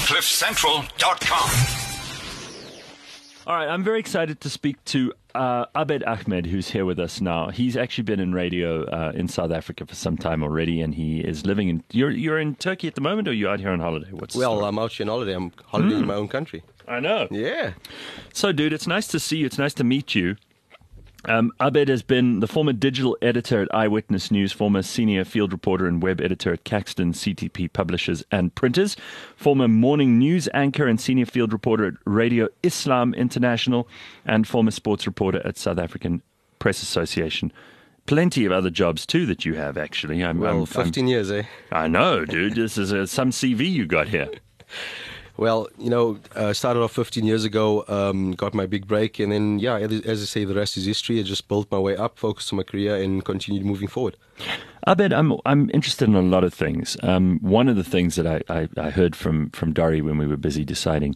CliffCentral.com. All right, I'm very excited to speak to Abed Ahmed, who's here with us now. He's actually been in radio in South Africa for some time already, and he is living in... You're in Turkey at the moment, or you're out here on holiday? I'm out here on holiday. I'm holidaying in my own country. I know. Yeah. So, dude, it's nice to see you. It's nice to meet you. Abed has been the former digital editor at Eyewitness News, former senior field reporter and web editor at Caxton CTP Publishers and Printers, former morning news anchor and senior field reporter at Radio Islam International, and former sports reporter at South African Press Association. Plenty of other jobs, too, that you have, actually. 15 years, eh? I know, dude. This is some CV you got here. Well, started off 15 years ago, got my big break, and then, as I say, the rest is history. I just built my way up, focused on my career, and continued moving forward. Abed, I'm interested in a lot of things. One of the things that I heard from Dari when we were busy deciding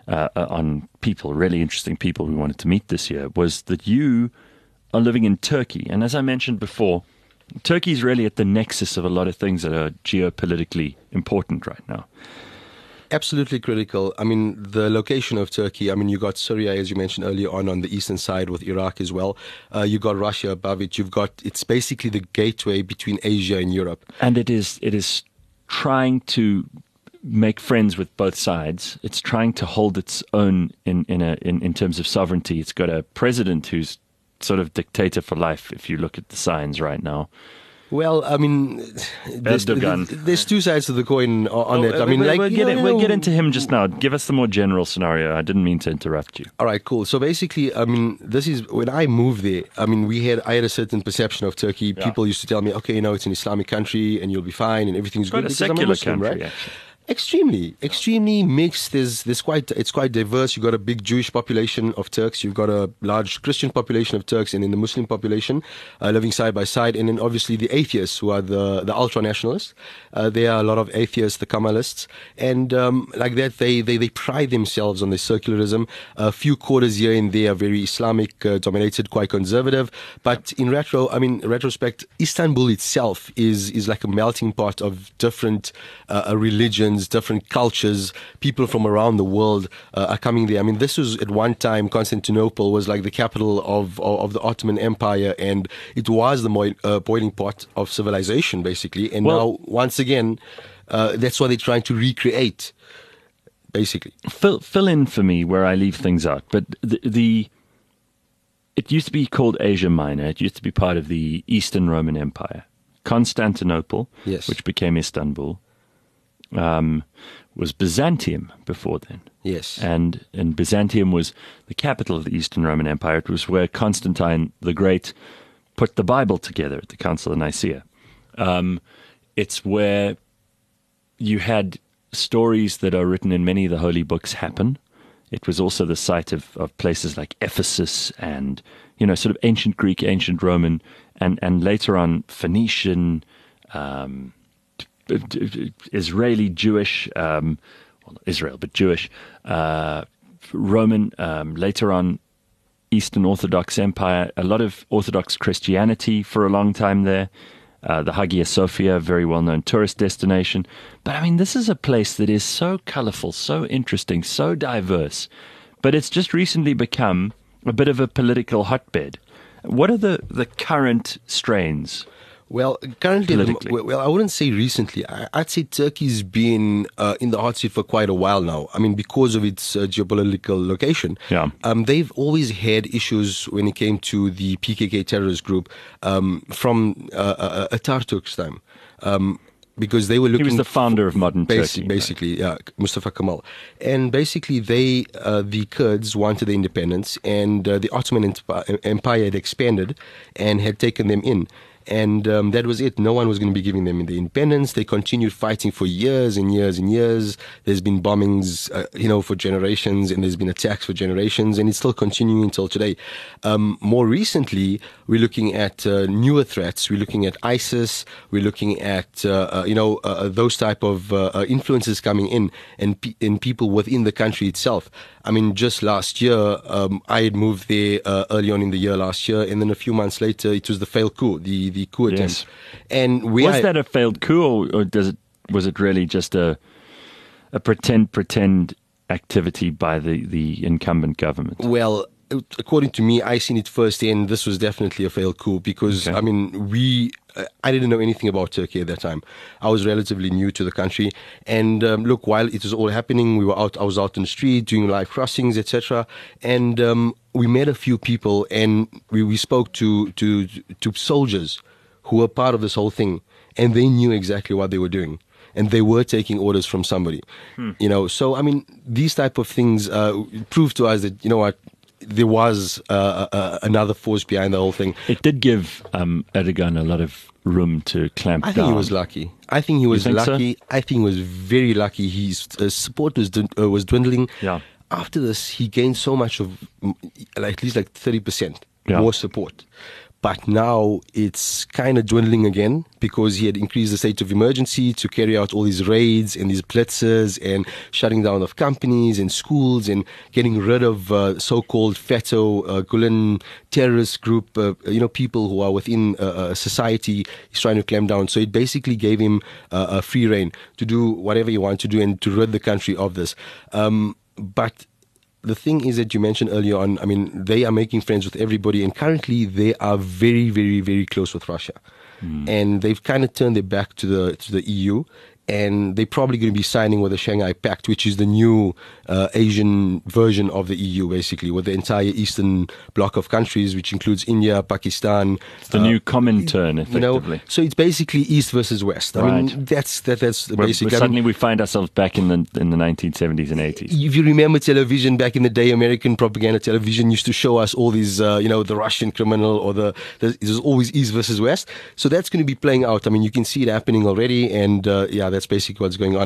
on people, really interesting people we wanted to meet this year, was that you are living in Turkey. And as I mentioned before, Turkey is really at the nexus of a lot of things that are geopolitically important right now. Absolutely critical. I mean, the location of Turkey, you got Syria, as you mentioned earlier on the eastern side with Iraq as well. You got Russia above it. It's basically the gateway between Asia and Europe. And it is trying to make friends with both sides. It's trying to hold its own in terms of sovereignty. It's got a president who's sort of dictator for life, if you look at the signs right now. Well, there's two sides to the coin on that. We'll get into him just now. Give us the more general scenario. I didn't mean to interrupt you. All right, cool. So basically, this is when I moved there. I had a certain perception of Turkey. Yeah. People used to tell me, okay, it's an Islamic country and you'll be fine and everything's good. It's a secular country, right? Actually. Extremely mixed. It's quite diverse. You've got a big Jewish population of Turks. You've got a large Christian population of Turks, and then the Muslim population living side by side. And then obviously the atheists, who are the ultra nationalists. There are a lot of atheists, the Kemalists, and like that they pride themselves on their secularism. A few quarters here and there are very Islamic dominated, quite conservative. But in retrospect, Istanbul itself is like a melting pot of different religions, different cultures. People from around the world are coming there. This was at one time, Constantinople was like the capital of the Ottoman Empire, and it was the boiling pot of civilization, basically. And now, once again, that's what they're trying to recreate, basically. Fill in for me where I leave things out. But it used to be called Asia Minor. It used to be part of the Eastern Roman Empire. Constantinople, yes, which became Istanbul, was Byzantium before then. Yes. And Byzantium was the capital of the Eastern Roman Empire. It was where Constantine the Great put the Bible together at the Council of Nicaea. It's where you had stories that are written in many of the holy books happen. It was also the site of places like Ephesus and, sort of ancient Greek, ancient Roman, and later on Phoenician, Israeli, Jewish, Israel, but Jewish, Roman, later on Eastern Orthodox Empire, a lot of Orthodox Christianity for a long time there, the Hagia Sophia, very well-known tourist destination. But this is a place that is so colorful, so interesting, so diverse, but it's just recently become a bit of a political hotbed. What are the current strains? Well, currently, I wouldn't say recently. I'd say Turkey's been in the hot seat for quite a while now. Because of its geopolitical location. Yeah. They've always had issues when it came to the PKK terrorist group from Atatürk's time. Because they were looking... He was the founder of modern Turkey. Basically, yeah, Mustafa Kemal. And basically, the Kurds wanted their independence, and the Ottoman Empire had expanded and had taken them in. And that was it. No one was going to be giving them the independence. They continued fighting for years and years and years. There's been bombings, for generations, and there's been attacks for generations, and it's still continuing until today. More recently, we're looking at newer threats. We're looking at ISIS. We're looking at, those type of influences coming in and people within the country itself. Just last year, I had moved there early on in the year last year, and then a few months later, it was the failed coup, the coup attempt. And was that a failed coup, or was it really just a a pretend activity by the incumbent government? Well, according to me, I seen it firsthand. This was definitely a failed coup because, Okay. I mean, I didn't know anything about Turkey at that time. I was relatively new to the country. And look, while it was all happening, I was out in the street doing live crossings, etc. And we met a few people and we spoke to soldiers who were part of this whole thing. And they knew exactly what they were doing. And they were taking orders from somebody, So, I mean, these type of things prove to us that, you know what, there was another force behind the whole thing. It did give Erdogan a lot of room to clamp down. I think he was lucky. I think he was think so? lucky. I think he was very lucky. His support was dwindling. Yeah. After this, he gained so much of, at least like 30% Yeah. more support. But now it's kind of dwindling again because he had increased the state of emergency to carry out all these raids and these blitzes and shutting down of companies and schools and getting rid of so-called FETÖ, Gulen terrorist group, people who are within society. He's trying to clamp down. So it basically gave him a free rein to do whatever he wanted to do and to rid the country of this. But the thing is that you mentioned earlier on, I mean, they are making friends with everybody, and currently they are very, very, very close with Russia. And they've kind of turned their back to the EU, and they're probably going to be signing with the Shanghai Pact, which is the new Asian version of the EU, basically, with the entire eastern bloc of countries, which includes India, Pakistan. It's the new Comintern, effectively. So it's basically East versus West. I mean, that's the basic. Suddenly we find ourselves back in the 1970s and 80s. If you remember television back in the day, American propaganda television used to show us all these, the Russian criminal or it was always East versus West. So that's going to be playing out. I mean, you can see it happening already, and that's basically what's going on.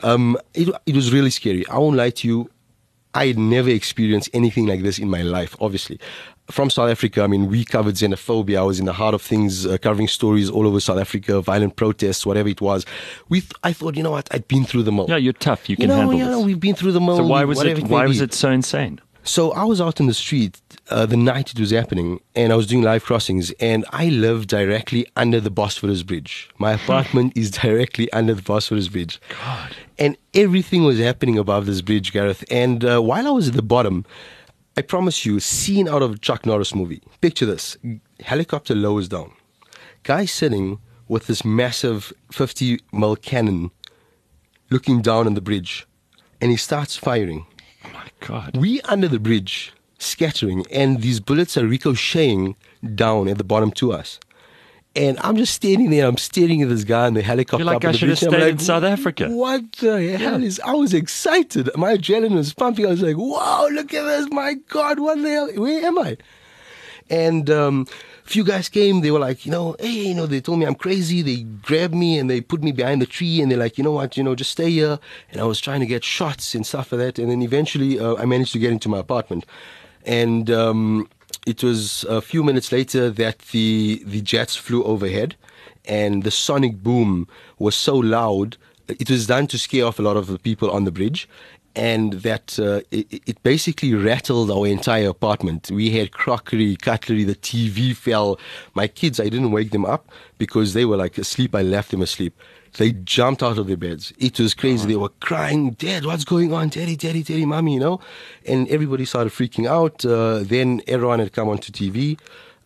It was really scary. I won't lie to you. I had never experienced anything like this in my life, obviously. From South Africa, I mean, we covered xenophobia. I was in the heart of things, covering stories all over South Africa, violent protests, whatever it was. I thought, you know what, I'd been through them all. Yeah, you're tough. You can handle this. We've been through them all. So why was it so insane? So I was out in the street the night it was happening, and I was doing live crossings, and I live directly under the Bosphorus Bridge. My apartment is directly under the Bosphorus Bridge. God. And everything was happening above this bridge, Gareth. And while I was at the bottom, I promise you, scene out of a Chuck Norris movie. Picture this. Helicopter lowers down. Guy sitting with this massive 50mm cannon looking down on the bridge, and he starts firing. Oh, my God. We under the bridge, scattering, and these bullets are ricocheting down at the bottom to us. And I'm just standing there, I'm staring at this guy in the helicopter. You're like, up on I the should have bridge, and I'm stayed in South Africa. What the hell is... I was excited. My adrenaline was pumping. I was like, wow, look at this. My God, what the hell? Where am I? And a few guys came. They were like, hey, they told me I'm crazy. They grabbed me and they put me behind the tree. And they're like, you know what, just stay here. And I was trying to get shots and stuff like that. And then eventually I managed to get into my apartment. And it was a few minutes later that the jets flew overhead, and the sonic boom was so loud, it was done to scare off a lot of the people on the bridge, and that it basically rattled our entire apartment. We had crockery, cutlery, the TV fell. My kids, I didn't wake them up because they were like asleep. I left them asleep. They jumped out of their beds. It was crazy. They were crying, Dad, what's going on? Daddy, mommy, And everybody started freaking out. Then everyone had come onto TV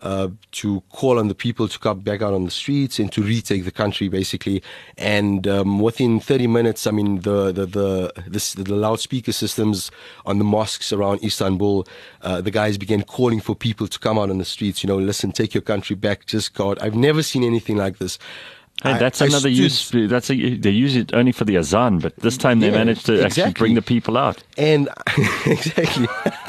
to call on the people to come back out on the streets and to retake the country, basically. And within 30 minutes, I mean, the loudspeaker systems on the mosques around Istanbul, the guys began calling for people to come out on the streets. Listen, take your country back. Just God, I've never seen anything like this. Hey, that's another use. They use it only for the azan, but this time they managed to actually bring the people out. And exactly.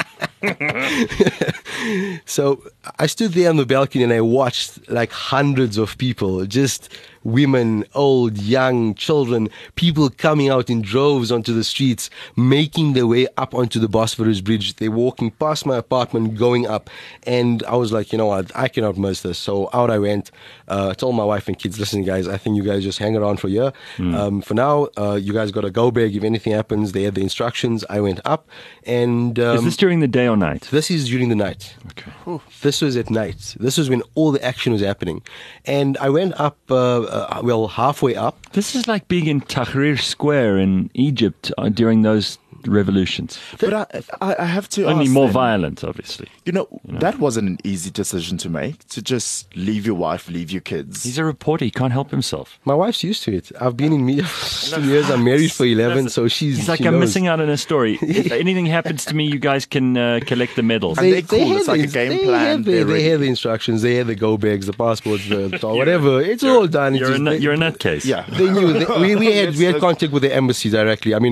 So I stood there on the balcony and I watched like hundreds of people, just women, old, young, children, people coming out in droves onto the streets, making their way up onto the Bosphorus Bridge. They're walking past my apartment, going up. And I was like, you know what, I cannot miss this. So out I went. I told my wife and kids, listen, guys, I think you guys just hang around for a year. For now, you guys got to go back. If anything happens, they had the instructions. I went up. And is this during the day or night? This is during the night. Okay. This was at night. This was when all the action was happening. And I went up, halfway up. This is like being in Tahrir Square in Egypt during those revolutions. But I have to Only ask more then, violent, obviously. that wasn't an easy decision to make, to just leave your wife, leave your kids. He's a reporter. He can't help himself. My wife's used to it. I've been in media for 2 years. I'm married for 11, so He's like, she I'm knows. missing out on a story. If anything happens to me, you guys can collect the medals. And they're cool. It's have like a the- game they plan. Have They're they ready. have the instructions. They have the go bags, the passports, whatever. It's all done. It's You're a just- you're a nutcase. Yeah. They knew. We had contact with the embassy directly. I mean,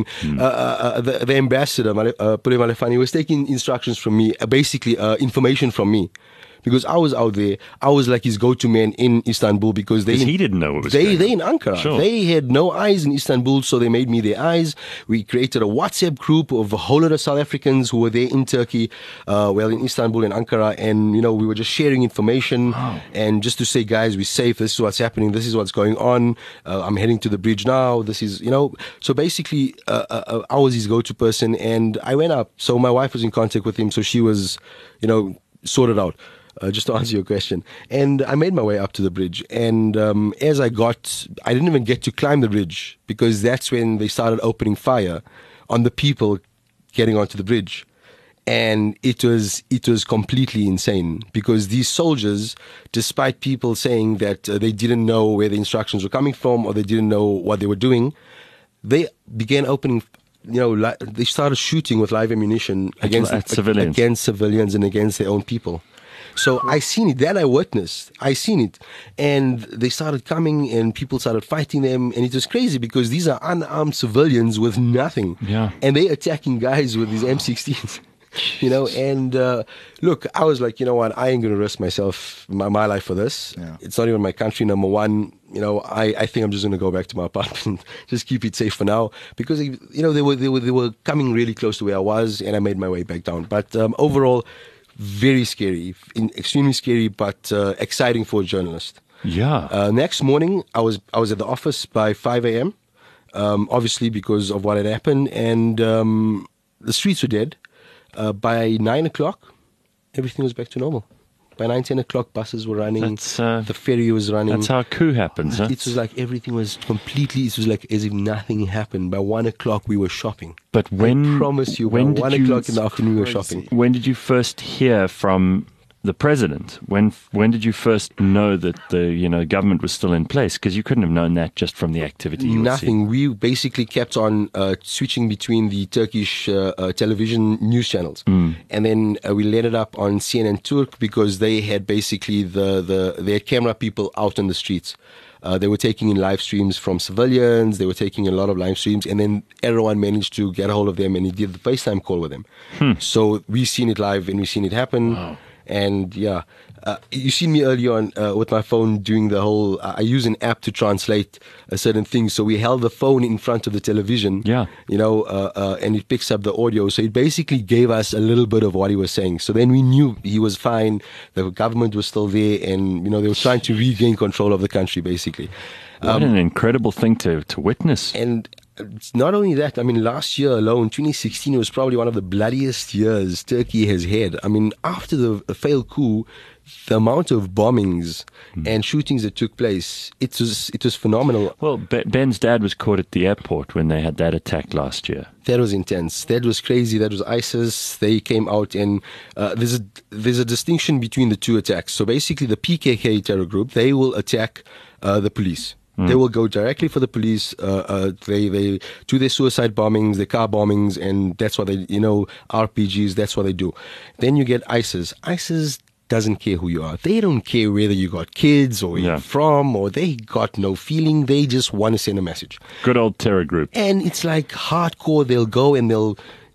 the ambassador, Pule Malefani, was taking instructions from me, basically information from me. Because I was out there, I was like his go-to man in Istanbul because Because he didn't know what was they going they on. in Ankara. Sure. They had no eyes in Istanbul, so they made me their eyes. We created a WhatsApp group of a whole lot of South Africans who were there in Turkey, in Istanbul and Ankara, and we were just sharing information and just to say, guys, we're safe. This is what's happening. This is what's going on. I'm heading to the bridge now. This is So basically, I was his go-to person, and I went up. So my wife was in contact with him, so she was, sorted out. Just to answer your question. And I made my way up to the bridge. And as I didn't even get to climb the bridge because that's when they started opening fire on the people getting onto the bridge. And it was completely insane because these soldiers, despite people saying that they didn't know where the instructions were coming from or they didn't know what they were doing, they began opening. They started shooting with live ammunition At civilians. against civilians and against their own people. So I seen it. That I witnessed. I seen it. And they started coming and people started fighting them. And it was crazy because these are unarmed civilians with nothing. Yeah. And they attacking guys with these M16s. And look, I was like, you know what? I ain't going to risk my life for this. Yeah. It's not even my country, number one. I think I'm just going to go back to my apartment, just keep it safe for now. Because, they were coming really close to where I was and I made my way back down. But overall, very scary, extremely scary, but exciting for a journalist. Yeah. Next morning, I was at the office by 5 a.m., obviously because of what had happened, and the streets were dead. By 9 o'clock, everything was back to normal. By 9, 10 o'clock, buses were running, the ferry was running. That's how a coup happens, huh? It was like everything was completely, it was like as if nothing happened. By 1 o'clock, we were shopping. But I promise you, by 1 o'clock in the afternoon, we were shopping. When did you first hear from the president? When did you first know that the government was still in place? Because you couldn't have known that just from the activity you were seeing. Nothing. We basically kept on switching between the Turkish television news channels, and then we landed up on CNN Turk because they had basically their camera people out on the streets. They were taking in live streams from civilians. They were taking a lot of live streams, and then everyone managed to get a hold of them, and he did the FaceTime call with them. So we seen it live, and we seen it happen. Wow. And yeah, you seen me earlier on with my phone doing the whole. I use an app to translate certain things. So we held the phone in front of the television. Yeah. And it picks up the audio. So it basically gave us a little bit of what he was saying. So then we knew he was fine. The government was still there, and they were trying to regain control of the country, basically. What an incredible thing to witness. And it's not only that, I mean, last year alone, 2016, was probably one of the bloodiest years Turkey has had. I mean, after the failed coup, the amount of bombings and shootings that took place, it was phenomenal. Well, Ben's dad was caught at the airport when they had that attack last year. That was intense. That was crazy. That was ISIS. They came out, and there's a distinction between the two attacks. So basically, the PKK terror group, they will attack the police. They will go directly for the police. They do their suicide bombings, their car bombings, and that's what they, RPGs. That's what they do. Then you get ISIS. ISIS doesn't care who you are. They don't care whether you got kids or where you're from, or they got no feeling. They just want to send a message. Good old terror group. And it's like hardcore. They'll go and they'll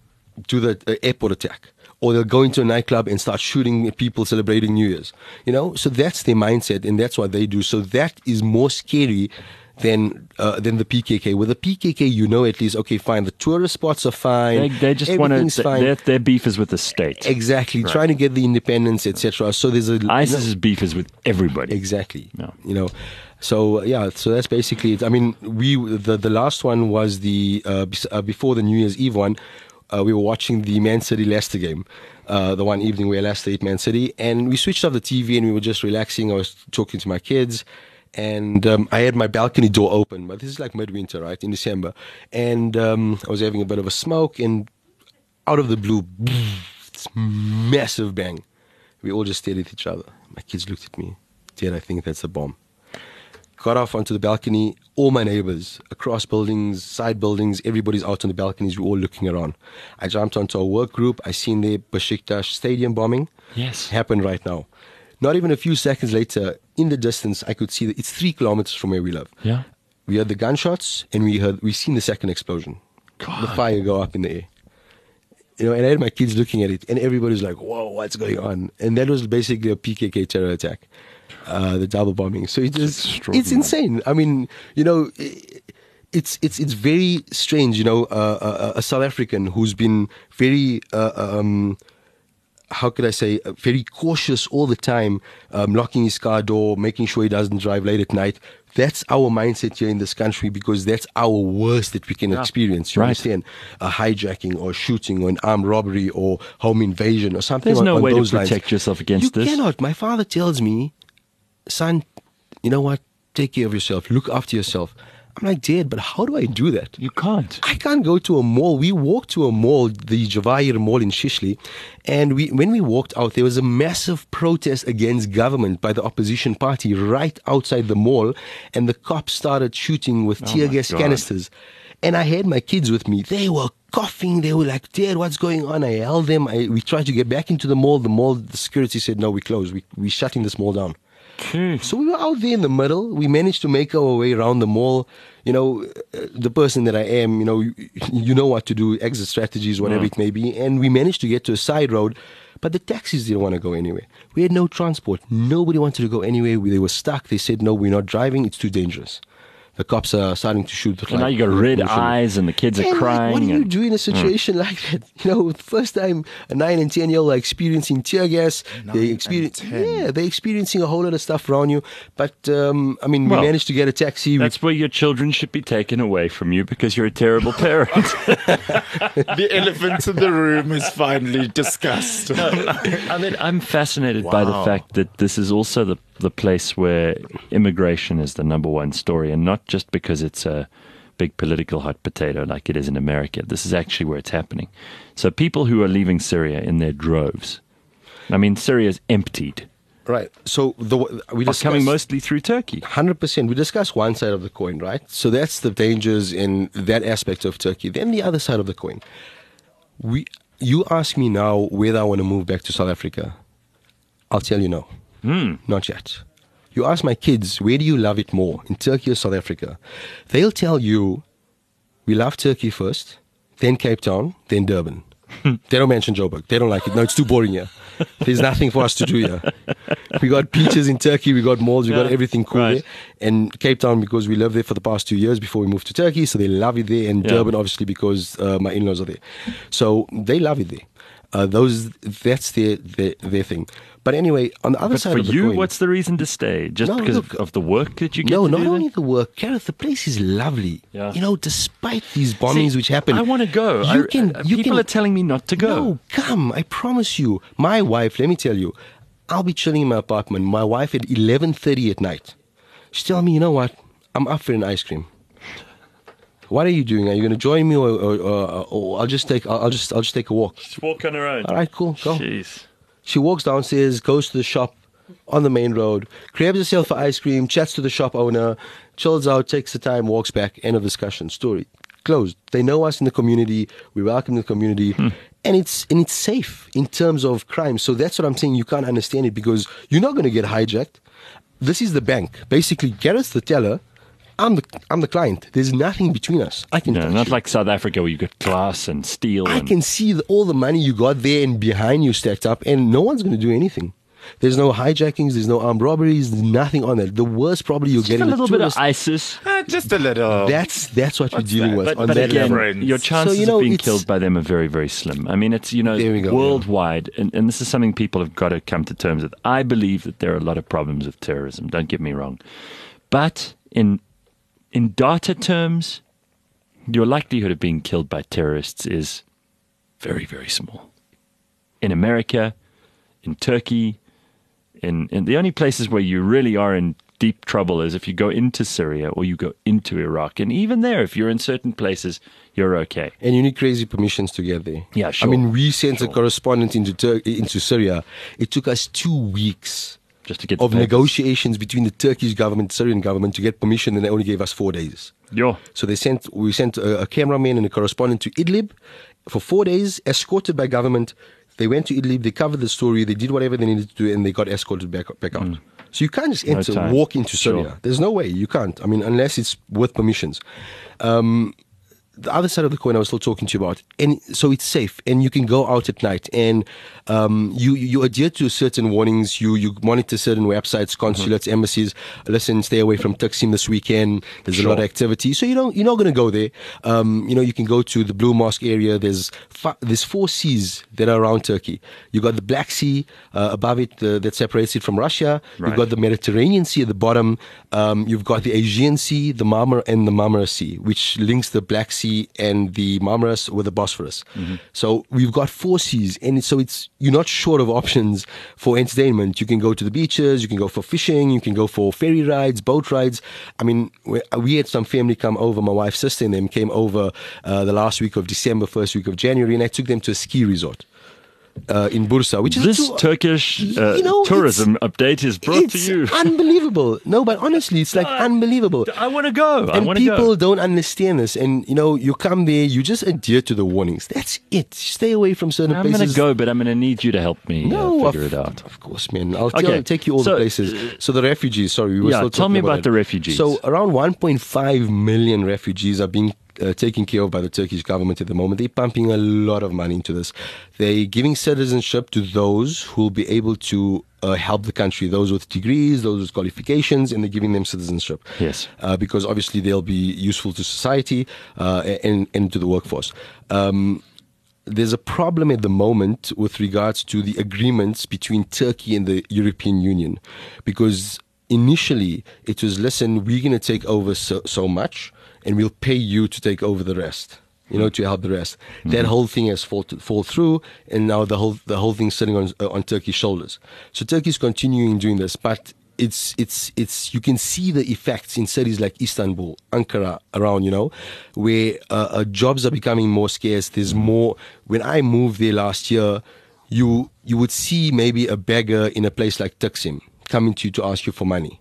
do the airport attack. Or they'll go into a nightclub and start shooting people celebrating New Year's. So that's their mindset, and that's what they do. So that is more scary than the PKK. With the PKK, at least, okay, fine, the tourist spots are fine. They just want to. Their beef is with the state. Exactly, trying to get the independence, etc. So there's ISIS's beef is with everybody. Exactly. No. So that's basically it. I mean, the last one was the before the New Year's Eve one. we were watching the Man City Leicester game, the one evening where Leicester ate Man City, and we switched off the TV and we were just relaxing. I was talking to my kids, and I had my balcony door open, but this is like midwinter, right, in December, and I was having a bit of a smoke, and out of the blue, this massive bang. We all just stared at each other. My kids looked at me. Dad, I think that's a bomb. Got off onto the balcony. All my neighbors, across buildings, side buildings, everybody's out on the balconies. We're all looking around. I jumped onto a work group. I seen the Besiktas stadium bombing. Yes. Happened right now. Not even a few seconds later, in the distance, I could see that it's 3 kilometers from where we live. Yeah. We heard the gunshots, and we seen the second explosion. God. The fire go up in the air. You know, and I had my kids looking at it, and everybody's like, "Whoa, what's going on?" And that was basically a PKK terror attack, the double bombing. So it's insane. I mean, you know, it's very strange. You know, a South African who's been very how could I say, very cautious all the time, locking his car door, making sure he doesn't drive late at night. That's our mindset here in this country, because that's our worst that we can experience. You understand? A hijacking or shooting or an armed robbery or home invasion or something. There's no way to lines. protect yourself against this. You cannot. My father tells me, son, you know what? Take care of yourself. Look after yourself. I'm like, Dad, but how do I do that? You can't. I can't go to a mall. We walked to a mall, the Javair Mall in Shishley, and when we walked out, there was a massive protest against government by the opposition party right outside the mall, and the cops started shooting with tear gas canisters. And I had my kids with me. They were coughing. They were like, Dad, what's going on? I held them. We tried to get back into the mall. The security said, no, we closed. We're shutting this mall down. So we were out there in the middle. We managed to make our way around the mall. You know, the person that I am, you know what to do, exit strategies, whatever it may be. And we managed to get to a side road, but the taxis didn't want to go anywhere. We had no transport. Nobody wanted to go anywhere. They were stuck. They said, no, we're not driving. It's too dangerous. The cops are starting to shoot. And now you got red eyes and the kids are crying. What do you do in a situation like that? You know, the first time a 9 and 10-year-old are experiencing tear gas. They're experiencing a whole lot of stuff around you. But, we managed to get a taxi. That's where your children should be taken away from you, because you're a terrible parent. The elephant in the room is finally discussed. I'm fascinated by the fact that this is also the place where immigration is the number one story, and not just because it's a big political hot potato like it is in America. This is actually where it's happening. So people who are leaving Syria in their droves. I mean, Syria is emptied. Right. So we are coming mostly through Turkey. 100%. We discuss one side of the coin, right? So that's the dangers in that aspect of Turkey. Then the other side of the coin. You ask me now whether I want to move back to South Africa. I'll tell you no. Not yet. You ask my kids, where do you love it more, in Turkey or South Africa? They'll tell you, we love Turkey first, then Cape Town, then Durban. They don't mention Joburg. They don't like it. No, it's too boring here. There's nothing for us to do here. We got beaches in Turkey, we got malls, we got everything cool there. And Cape Town, because we lived there for the past 2 years before we moved to Turkey, so they love it there. And Durban, obviously, because my in-laws are there. So they love it there. That's their thing. But anyway, on the other side of the coin, what's the reason to stay? Just because of the work that you get No, to not do only there? the work. Gareth, the place is lovely. Yeah. You know, despite these bombings which happen. I want to go. People are telling me not to go. No, come. I promise you. My wife, let me tell you, I'll be chilling in my apartment. My wife at 11:30 at night. She's telling me, you know what? I'm up for an ice cream. What are you doing? Are you going to join me, or I'll just take a walk? Just walk on her own. All right, cool. Go. Jeez. She walks downstairs, goes to the shop on the main road, grabs herself for ice cream, chats to the shop owner, chills out, takes the time, walks back. End of discussion. Story closed. They know us in the community. We welcome the community, and it's safe in terms of crime. So that's what I'm saying. You can't understand it because you're not going to get hijacked. This is the bank. Basically, Gareth's the teller. I'm the client. There's nothing between us. I can not like South Africa where you got glass and steel. I can see all the money you got there and behind you stacked up, and no one's going to do anything. There's no hijackings. There's no armed robberies. There's nothing on that. The worst probably you're getting a little bit of ISIS. Just a little. That's what we're dealing with. But again, your chances of being killed by them are very, very slim. I mean, it's worldwide, and this is something people have got to come to terms with. I believe that there are a lot of problems with terrorism. Don't get me wrong, but in data terms, your likelihood of being killed by terrorists is very, very small. In America, in Turkey, in the only places where you really are in deep trouble is if you go into Syria or you go into Iraq. And even there, if you're in certain places, you're okay. And you need crazy permissions to get there. Yeah, sure. I mean, we sent a correspondent into Syria. It took us 2 weeks Just to get of the papers. negotiations between the Turkish government, Syrian government to get permission, and they only gave us 4 days. Yo. So we sent a cameraman and a correspondent to Idlib for 4 days, escorted by government. They went to Idlib, they covered the story, they did whatever they needed to do, and they got escorted back out. So you can't just walk into Syria. Sure. There's no way. You can't. I mean, unless it's with permissions. The other side of the coin I was still talking to you about, and so it's safe, and you can go out at night, and you adhere to certain warnings. You monitor certain websites, consulates, embassies. Listen, stay away from Taksim this weekend. There's a lot of activity, so you're not going to go there. You can go to the Blue Mosque area. There's 4 seas that are around Turkey. You got the Black Sea above it that separates it from Russia. Right. You've got the Mediterranean Sea at the bottom. You've got the Aegean Sea, the Marmara Sea, which links the Black Sea and the Marmaras with the Bosphorus. So we've got 4 seas, and so you're not short of options for entertainment. You can go to the beaches, you can go for fishing, you can go for ferry rides, boat rides. I mean, we had some family come over. My wife's sister and them came over the last week of December, first week of January, and I took them to a ski resort in Bursa, which is This Turkish tourism update is brought to you. It's unbelievable. No, but honestly, it's like unbelievable. I want to go. And people don't understand this. And, you come there, you just adhere to the warnings. That's it. Stay away from certain I'm places. going to go, but I'm going to need you to help me figure it out. Of course, man. I'll take you all So, the places. So the refugees, sorry. We were still tell talking me about that. the refugees. So around 1.5 million refugees are being taken care of by the Turkish government at the moment. They're pumping a lot of money into this. They're giving citizenship to those who will be able to help the country, those with degrees, those with qualifications, and they're giving them citizenship. Yes. Because obviously they'll be useful to society and to the workforce. There's a problem at the moment with regards to the agreements between Turkey and the European Union, because initially it was, listen, we're going to take over so much, and we'll pay you to take over the rest, to help the rest. That whole thing has fall through, and now the whole thing's sitting on Turkey's shoulders. So Turkey's continuing doing this, but it's you can see the effects in cities like Istanbul, Ankara, around, where jobs are becoming more scarce. There's more. When I moved there last year, you would see maybe a beggar in a place like Taksim coming to you to ask you for money.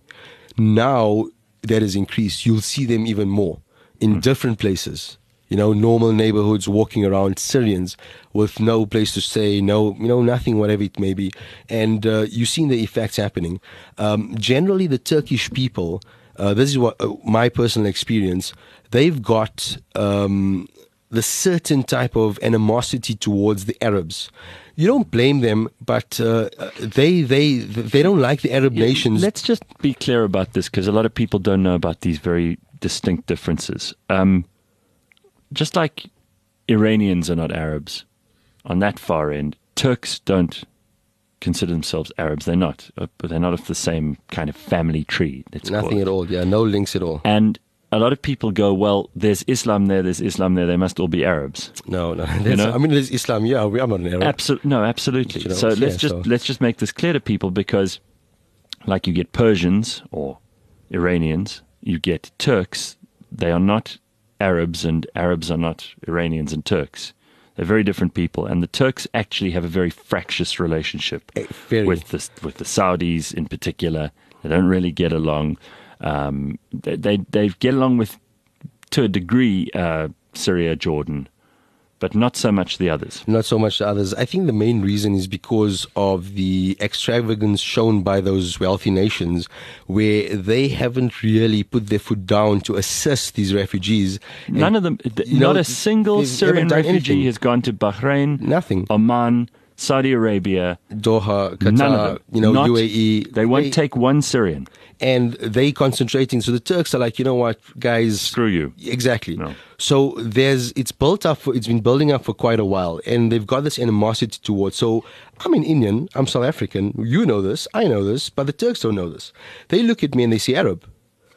Now that has increased. You'll see them even more in different places. Normal neighborhoods, walking around, Syrians with no place to stay, nothing, whatever it may be. And you've seen the effects happening. Generally, the Turkish people, this is what my personal experience, they've got the certain type of animosity towards the Arabs. You don't blame them, but they don't like the Arab nations. Let's just be clear about this, because a lot of people don't know about these very distinct differences. Just like Iranians are not Arabs, on that far end, Turks don't consider themselves Arabs. They're not, but they're not of the same kind of family tree. Nothing at all. Yeah, no links at all. And a lot of people go, well, there's Islam there, they must all be Arabs. No. I mean, there's Islam. Yeah, I'm not an Arab. Absolutely. So let's just make this clear to people, because like you get Persians or Iranians, you get Turks. They are not Arabs, and Arabs are not Iranians and Turks. They're very different people, and the Turks actually have a very fractious relationship with the Saudis in particular. They don't really get along. They get along with, to a degree, Syria, Jordan, but not so much the others. Not so much the others. I think the main reason is because of the extravagance shown by those wealthy nations, where they haven't really put their foot down to assist these refugees. None of them, not a single Syrian refugee has gone to Bahrain, nothing, Oman, Saudi Arabia, Doha, Qatar, none of them. UAE. They won't take one Syrian. And they concentrating. So the Turks are like, you know what, guys, screw you. Exactly. No. So it's been building up for quite a while, and they've got this animosity towards. So I'm an Indian, I'm South African. You know this, I know this, but the Turks don't know this. They look at me and they say Arab.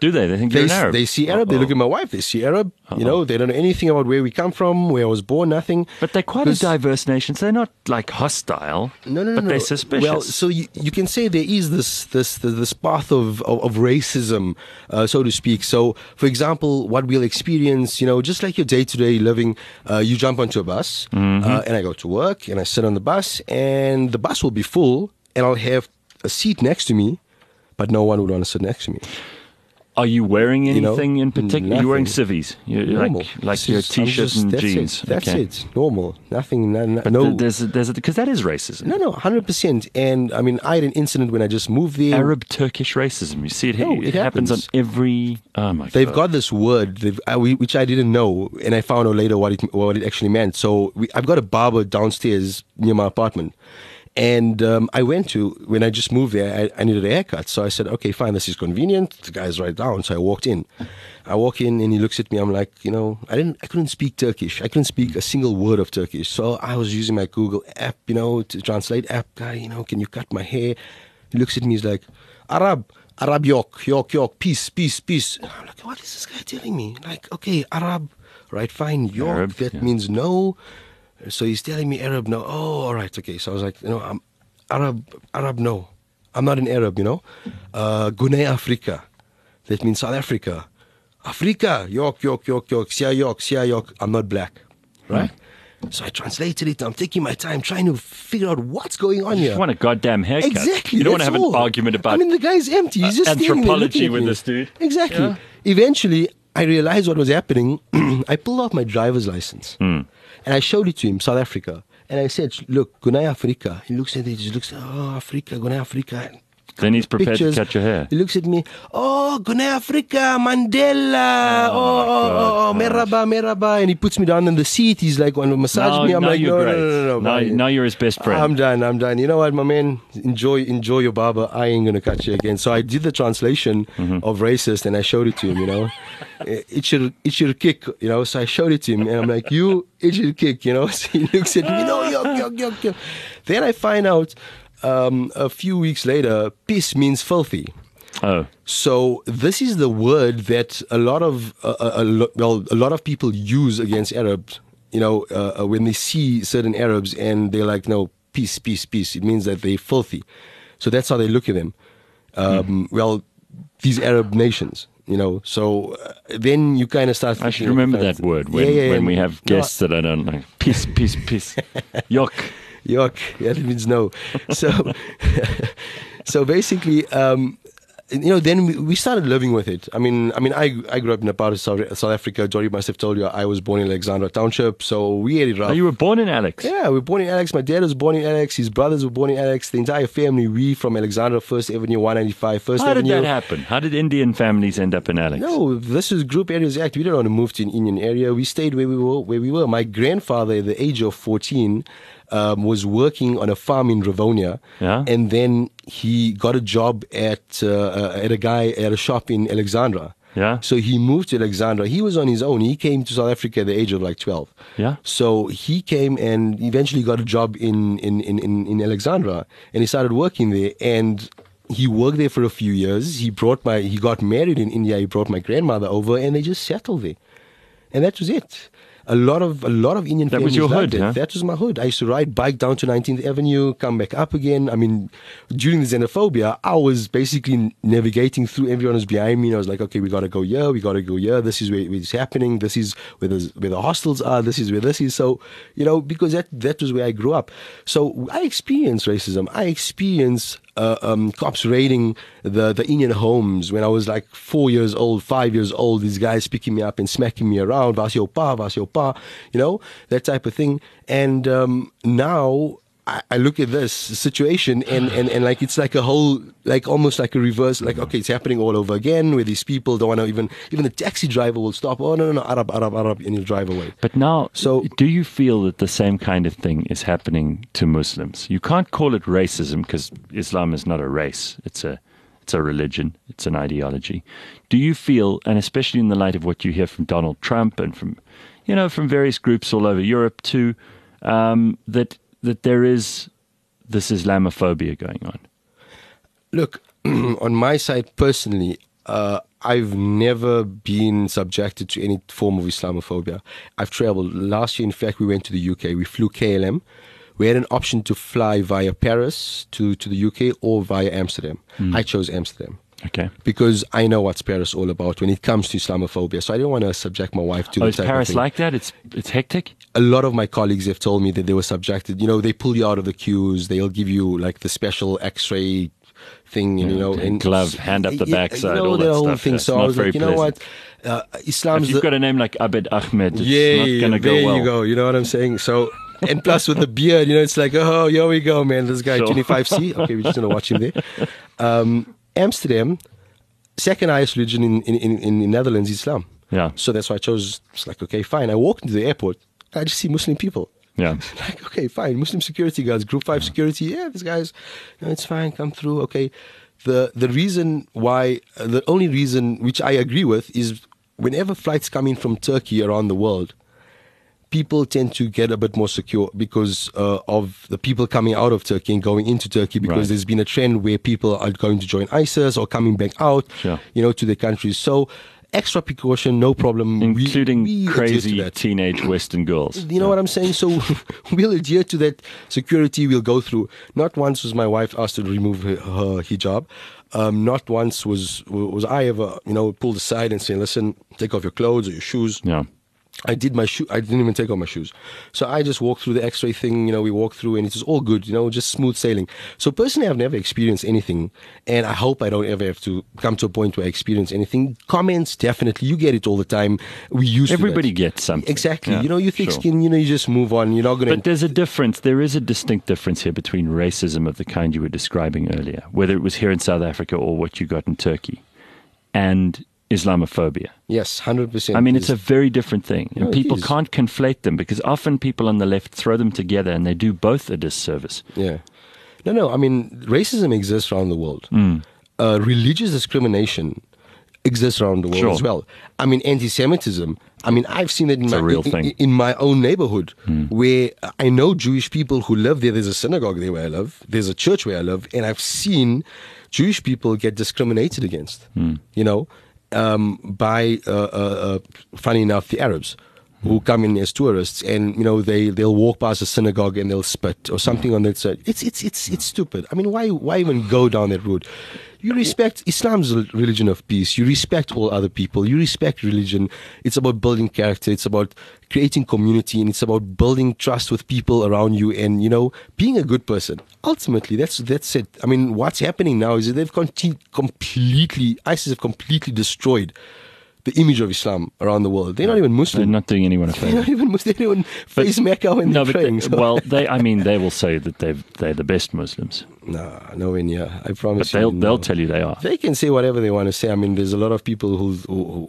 Do they? They think you're an Arab. They see Arab. They look at my wife. They see Arab. You know, they don't know anything about where we come from, where I was born, nothing. But they're quite a diverse nation. So they're not like hostile. No. But they're suspicious. Well, so you can say there is this path of racism, so to speak. So, for example, what we'll experience, you know, just like your day-to-day living, you jump onto a bus, and I go to work, and I sit on the bus, and the bus will be full, and I'll have a seat next to me, but no one would want to sit next to me. Are you wearing anything in particular? You're wearing civvies. You're Normal. like your t-shirt and jeans. That's it. Normal. Nothing. But no. There's because that is racism. No, 100%. And I mean, I had an incident when I just moved there. Arab-Turkish racism. You see it here. No, it happens on every. Oh my God. They've got this word which I didn't know, and I found out later what it actually meant. So I've got a barber downstairs near my apartment. And I went to, when I just moved there, I needed a haircut. So I said, okay, fine, this is convenient. The guy's right down. So I walked in. And he looks at me. I'm like, you know, I couldn't speak Turkish. I couldn't speak a single word of Turkish. So I was using my Google app, you know, to translate app. Guy, you know, can you cut my hair? He looks at me. He's like, Arab yok, peace. I'm like, what is this guy telling me? Like, okay, Arab, right, fine, yok, Arab, that means no. So he's telling me Arab, no. Oh, all right, okay. So I was like, you know, I'm Arab, no. I'm not an Arab, you know. Gunei Afrika, that means South Africa. Afrika, yok, sia yok. I'm not black, right? So I translated it. I'm taking my time trying to figure out what's going on here. You just want a goddamn haircut. Exactly. You don't want to have an argument about. I mean, the guy's empty. He's just anthropology with this dude. Exactly. Yeah. Eventually, I realized what was happening. I pulled out my driver's license and I showed it to him, South Africa. And I said, look, Gunei Afrika. He looks at it. He looks at, oh, Afrika, Gunei Afrika. Then he's prepared to cut your hair. He looks at me. Oh, Gunei Afrika, Mandela. Oh, merhaba. And he puts me down in the seat. He's like, want to massage me. I'm like, no. Now you're his best friend. I'm done. You know what, my man? Enjoy your barber. I ain't going to cut you again. So I did the translation of racist and I showed it to him, you know. It's your kick, you know. So I showed it to him and I'm like, it's your kick, you know. So he looks at me, yok. Then I find out, a few weeks later, piss means filthy. Oh, so this is the word that a lot of people use against Arabs. You know, when they see certain Arabs and they're like, no, peace. It means that they're filthy. So that's how they look at them. Well, these Arab nations. You know, so then you kind of start. I should remember that word when we have guests that I don't know. Peace. Yok. Yok, yeah, that means no. So basically, you know, then we started living with it. I mean, I grew up in a part of South Africa. Jory must have told you I was born in Alexandra Township, so we had it rough. Oh, you were born in Alex? Yeah, we were born in Alex. My dad was born in Alex. His brothers were born in Alex. The entire family, we from Alexandra, First Avenue, 195, First Avenue. How did that happen? How did Indian families end up in Alex? No, this is Group Areas Act. We didn't want to move to an Indian area. We stayed where we were. My grandfather, at the age of 14, was working on a farm in Rivonia, and then he got a job at a shop in Alexandra. Yeah. So he moved to Alexandra. He was on his own. He came to South Africa at the age of like 12. Yeah. So he came and eventually got a job in Alexandra, and he started working there. And he worked there for a few years. He got married in India. He brought my grandmother over, and they just settled there. And that was it. A lot of Indian families. That was your hood, huh? That was my hood. I used to ride bike down to 19th Avenue, come back up again. I mean, during the xenophobia, I was basically navigating through. Everyone was behind me. And I was like, okay, we got to go here. This is where it's happening. This is where the hostels are. This is where this is. So, you know, because that was where I grew up. So I experienced racism. I experienced cops raiding the Indian homes when I was like 4 years old, 5 years old. These guys picking me up and smacking me around, Vasio pa, you know, that type of thing. And now I look at this situation and like it's like a whole, like almost like a reverse, like, okay, it's happening all over again where these people don't want to even the taxi driver will stop. Oh, no, Arab, and he'll drive away. But now, do you feel that the same kind of thing is happening to Muslims? You can't call it racism because Islam is not a race. It's a religion. It's an ideology. Do you feel, and especially in the light of what you hear from Donald Trump and from various groups all over Europe too, that there is this Islamophobia going on? Look, on my side personally, I've never been subjected to any form of Islamophobia. I've traveled. Last year, in fact, we went to the UK. We flew KLM. We had an option to fly via Paris to the UK or via Amsterdam. I chose Amsterdam. Okay. Because I know what's Paris all about when it comes to Islamophobia. So I didn't want to subject my wife to Oh, the is type Paris of thing. like that? It's hectic? A lot of my colleagues have told me that they were subjected. They pull you out of the queues. They'll give you like the special X-ray thing, and glove, hand up the backside, all that whole stuff. thing. Yeah, So it's I not was very like, you know what? If Islam's you've got a name like Abed Ahmed, it's not going to go there well. you go. You know what I'm saying? So, and plus with the beard, it's like, oh, here we go, man. This guy, Sure. 25C. Okay, we're just going to watch him there. Amsterdam, second highest religion in Netherlands, Islam. Yeah. So that's why I chose, it's like, okay, fine. I walk into the airport, I just see Muslim people. Yeah. Like, okay, fine. Muslim security guards, group 5 security. Yeah, these guys, it's fine. Come through. Okay. The reason why, the only reason which I agree with is whenever flights come in from Turkey around the world, people tend to get a bit more secure because of the people coming out of Turkey and going into Turkey, because Right. there's been a trend where people are going to join ISIS or coming back out, Sure. to their countries. So extra precaution, no problem. Including we adhere to crazy that. teenage Western girls. You know what I'm saying? So we'll adhere to that security. We'll go through. Not once was my wife asked to remove her hijab. Not once was I ever, pulled aside and say, listen, take off your clothes or your shoes. Yeah. I did my shoe. I didn't even take off my shoes. So I just walked through the X-ray thing. We walked through and it was all good. Just smooth sailing. So personally, I've never experienced anything, and I hope I don't ever have to come to a point where I experience anything. Comments, definitely, you get it all the time. We used Everybody to that. gets something. Exactly. Yeah, You thick sure. skin. You just move on. You're not going But there's a difference. There is a distinct difference here between racism of the kind you were describing earlier, whether it was here in South Africa or what you got in Turkey, and Islamophobia. Yes, 100%. I mean, it's a very different thing. And No, it people is. can't conflate them because often people on the left throw them together and they do both a disservice. Yeah. No. I mean, racism exists around the world. Religious discrimination exists around the world Sure. as well. I mean, anti-Semitism. I mean, I've seen it a real thing. in my own neighborhood, where I know Jewish people who live there. There's a synagogue there where I live. There's a church where I live, and I've seen Jewish people get discriminated against. By funny enough, the Arabs who come in as tourists, and they'll walk past a synagogue and they'll spit or something on that side. It's stupid. I mean, why even go down that road? You respect Islam's a religion of peace. You respect all other people. You respect religion. It's about building character. It's about creating community, and it's about building trust with people around you, and being a good person. Ultimately, that's it. I mean, what's happening now is that they've ISIS have completely destroyed the image of Islam around the world. They're not even They're Muslim. not doing anyone a They're favor. not even Muslim. They don't even face Mecca when they're praying. So. They will say that they're the best Muslims, No, nowhere near. I promise but you. they'll tell you they are. They can say whatever they want to say. I mean, there's a lot of people who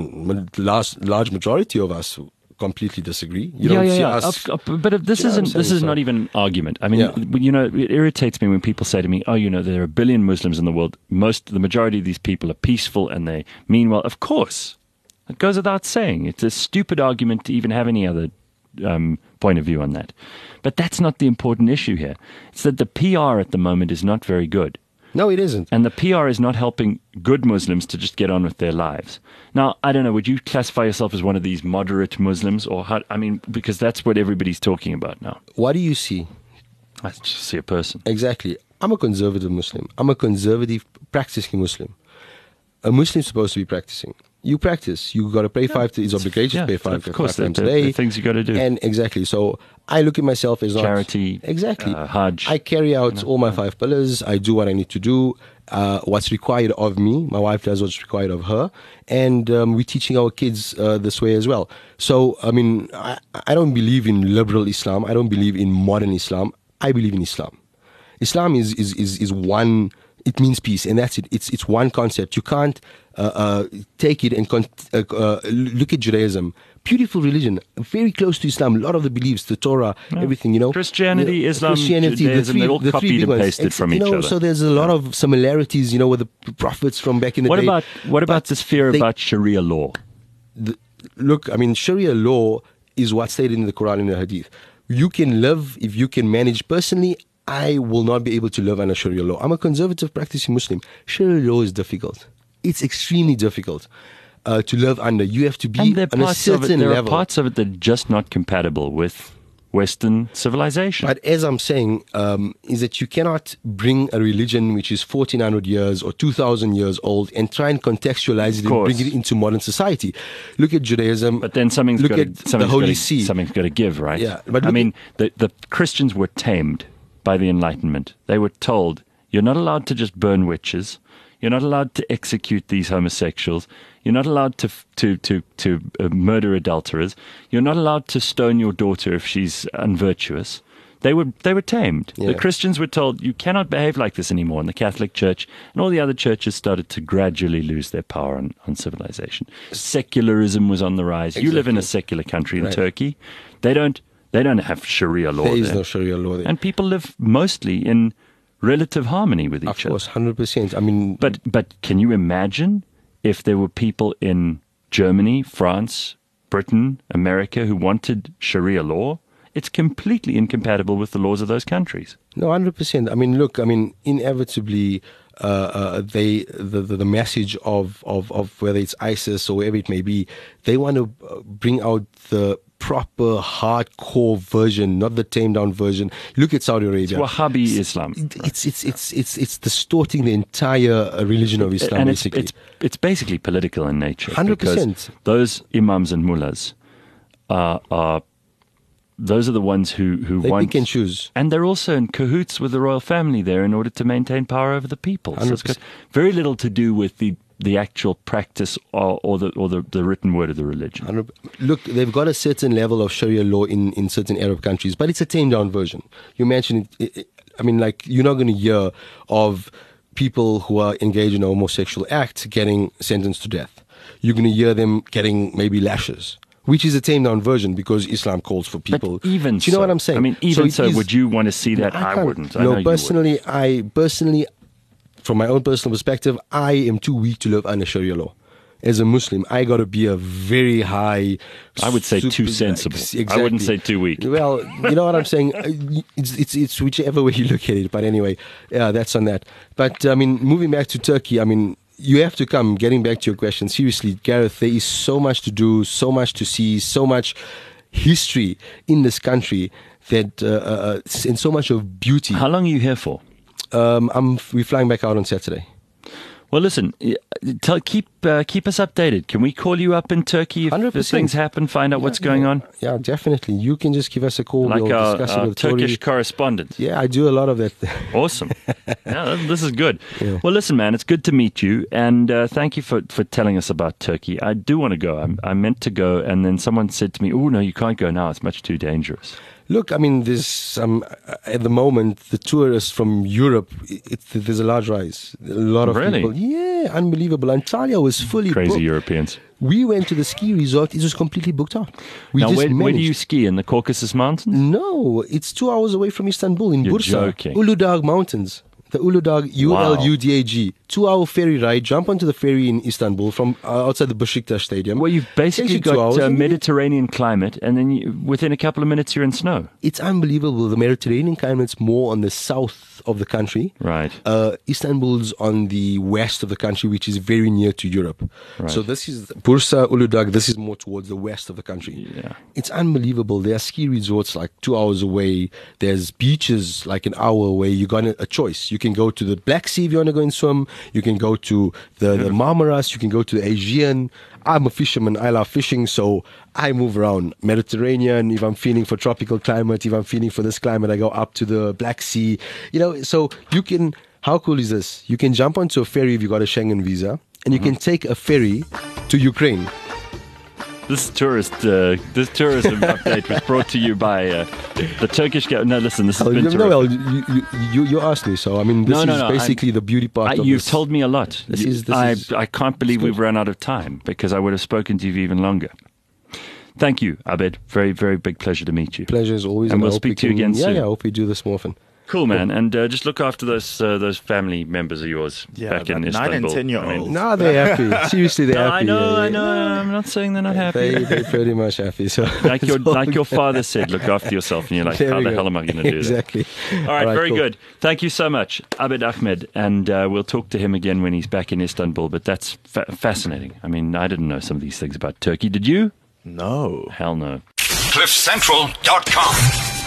large majority of us who completely disagree. You don't see us. But this You know what I'm isn't. This saying? is not even an argument. I mean, Yeah. it irritates me when people say to me, "Oh, there are a billion Muslims in the world. The majority of these people are peaceful and they mean well." Of course, it goes without saying. It's a stupid argument to even have any other point of view on that. But that's not the important issue here. It's that the PR at the moment is not very good. No, it isn't. And the PR is not helping good Muslims to just get on with their lives. Now, I don't know, would you classify yourself as one of these moderate Muslims? Because that's what everybody's talking about now. What do you see? I just see a person. Exactly. I'm a conservative Muslim. I'm a conservative practicing Muslim. A Muslim's supposed to be practicing. You practice. You got to pray it's obligatory to pray five of course, times a the day. things you got to do. And exactly. So I look at myself as not Charity, exactly. Hajj. I carry out all my 5 pillars. I do what I need to do. What's required of me. My wife does what's required of her, and we're teaching our kids this way as well. So I mean, I don't believe in liberal Islam. I don't believe in modern Islam. I believe in Islam. Islam is one. It means peace, and that's it. It's one concept. You can't take it and look at Judaism. Beautiful religion, very close to Islam. A lot of the beliefs, the Torah, everything. Christianity, Islam, Judaism, they all copied and pasted from each other. So there's a lot of similarities. With the prophets from back in the day. What about this fear about Sharia law? Look, I mean, Sharia law is what's stated in the Quran and the Hadith. You can live if you can manage personally. I will not be able to live under Sharia law. I'm a conservative practicing Muslim. Sharia law is difficult. it's extremely difficult to live under. You have to be And there on a are certain there level. are parts of it that are just not compatible with Western civilization. But as I'm saying, is that you cannot bring a religion which is 1400 years or 2000 years old and try and contextualize it and course. bring it into modern society. Look at Judaism. But then something's look got at to, the Holy See. something's got to give, right? Yeah, but I look mean, the Christians were tamed by the Enlightenment. They were told, you're not allowed to just burn witches. You're not allowed to execute these homosexuals. You're not allowed to murder adulterers. You're not allowed to stone your daughter if she's unvirtuous. They were tamed. Yeah. The Christians were told, you cannot behave like this anymore. And the Catholic Church and all the other churches started to gradually lose their power on civilization. Secularism was on the rise. You live in a secular country in Right. Turkey. They don't have Sharia law There is there. no Sharia law there. And people live mostly in relative harmony with Of each other. course, 100%. I mean, But can you imagine if there were people in Germany, France, Britain, America who wanted Sharia law? It's completely incompatible with the laws of those countries. no, 100%. I mean, look, I mean, inevitably, the message of whether it's ISIS or wherever it may be, they want to bring out the proper hardcore version, not the tamed down version. Look at Saudi Arabia. Wahhabi Islam. It's distorting the entire religion of Islam, And basically. it's basically political in nature. 100%. Because those imams and mullahs are those are the ones who They want pick and choose. And they're also in cahoots with the royal family there in order to maintain power over the people. So it's got 100%. very little to do with the actual practice or the written word of the religion. Look, they've got a certain level of Sharia law in certain Arab countries, but it's a tamed down version. You mentioned it, I mean, like, you're not going to hear of people who are engaged in a homosexual act getting sentenced to death. You're going to hear them getting maybe lashes, which is a tamed down version because Islam calls for people. But even do you know what I'm saying? I mean, even it so, is- would you want to see that? I can't. wouldn't. I know No, you personally, from my own personal perspective, I am too weak to live under Sharia law. As a Muslim, I got to be a very high. I would say too sensible. I wouldn't say too weak. Well, you know what I'm saying. It's whichever way you look at it. But anyway, yeah, that's on that. But I mean, moving back to Turkey, I mean, you have to come. Getting back to your question, seriously, Gareth, there is so much to do, so much to see, so much history in this country that and so much of beauty. How long are you here for? We're flying back out on Saturday. Well, listen, keep us updated. Can we call you up in Turkey if 100%. things happen, find out what's going on? Yeah, definitely. You can just give us a call. Like we'll our discuss it with Tori. Turkish correspondent. Yeah, I do a lot of that. Awesome. Yeah, this is good. Yeah. Well, listen, man, it's good to meet you. And thank you for telling us about Turkey. I do want to go. I meant to go. And then someone said to me, oh, no, you can't go now. It's much too dangerous. Look, I mean, there's at the moment the tourists from Europe. There's a large rise. A lot of Really? people. Yeah, unbelievable. Antalya was fully Crazy booked. Europeans. We went to the ski resort. It was completely booked out. We Now, just where do managed. you ski? In the Caucasus Mountains? No, it's 2 hours away from Istanbul in You're Bursa, joking. Uludağ Mountains. The Uludağ, ULUDAG. 2 hour ferry ride. Jump onto the ferry in Istanbul from outside the Beşiktaş Stadium. Well, you've basically Takes you 2 hours got and you- Mediterranean climate, and then within a couple of minutes you're in snow. It's unbelievable. The Mediterranean climate's more on the south of the country. Right. Istanbul's on the west of the country, which is very near to Europe. Right. So this is Bursa, Uludağ. This is more towards the west of the country. Yeah. It's unbelievable. There are ski resorts like 2 hours away. There's beaches like an hour away. You got a choice. You can go to the Black Sea if you want to go and swim. You can go to the Marmaras. You can go to the Aegean. I'm a fisherman. I love fishing, so I move around Mediterranean. If I'm feeling for tropical climate, if I'm feeling for this climate, I go up to the Black Sea. You know, so you can. How cool is this? You can jump onto a ferry if you got a Schengen visa, and you can take a ferry to Ukraine. This tourism update was brought to you by the Turkish. No, listen, this has been terrific. No, well, you asked me, so I mean, this is basically the beauty part of You've this. told me a lot. This I is can't believe we've run out of time because I would have spoken to you even longer. Thank you, Abed. Very, very big pleasure to meet you. Pleasure as always. And we'll I hope speak we to you can- again soon. Yeah, I hope we do this more often. Cool, man. And just look after those family members of yours back in that Istanbul. 9 and 10-year-olds. No, they're happy. Seriously, they're happy. I know. I'm not saying they're not happy. They're pretty much happy. So Like your father said, look after yourself. And you're like, There how we the go. hell am I going to do Exactly. that? All right, very cool. good. Thank you so much, Abed Ahmed. And we'll talk to him again when he's back in Istanbul. But that's fascinating. I mean, I didn't know some of these things about Turkey. Did you? No. Hell no. CliffCentral.com.